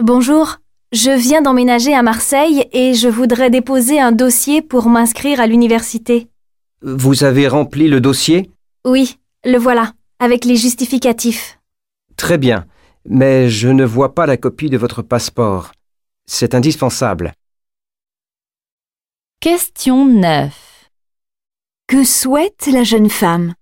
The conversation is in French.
Bonjour, je viens d'emménager à Marseille et je voudrais déposer un dossier pour m'inscrire à l'université. Vous avez rempli le dossier? Oui, le voilà, avec les justificatifs. Très bien, mais je ne vois pas la copie de votre passeport. C'est indispensable. Question 9. Que souhaite la jeune femme?